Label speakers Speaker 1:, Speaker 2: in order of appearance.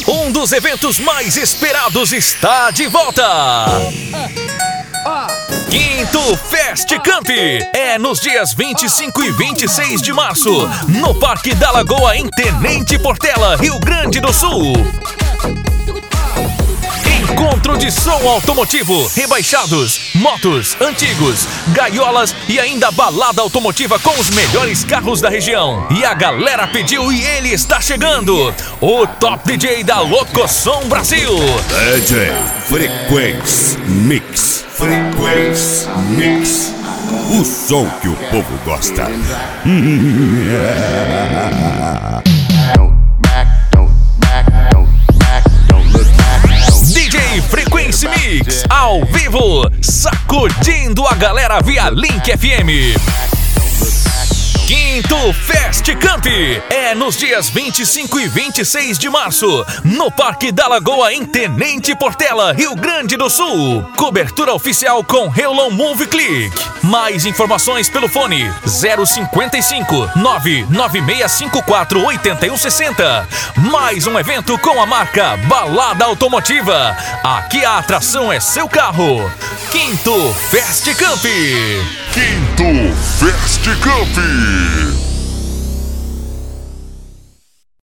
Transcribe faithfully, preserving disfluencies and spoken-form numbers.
Speaker 1: Um dos eventos mais esperados está de volta. Quinto Fest Camp é nos dias vinte e cinco e vinte e seis de março, no Parque da Lagoa, em Tenente Portela, Rio Grande do Sul. Encontro de som automotivo, rebaixados, motos, antigos, gaiolas e ainda balada automotiva com os melhores carros da região. E a galera pediu e ele está chegando, o Top D J da Locosom Brasil,
Speaker 2: D J Frequência Mix. Frequência Mix. O som que o povo gosta.
Speaker 1: D J Frequência Mix, ao vivo, sacudindo a galera via Link F M. Quinto Fest Camp é nos dias vinte e cinco e vinte e seis de março, no Parque da Lagoa, em Tenente Portela, Rio Grande do Sul. Cobertura oficial com Hello Move Click. Mais informações pelo fone zero cinquenta e cinco, nove nove seis cinco quatro, oito um seis zero. Mais um evento com a marca Balada Automotiva. Aqui a atração é seu carro. Quinto Fest Camp.
Speaker 3: Quinto Fest Camp.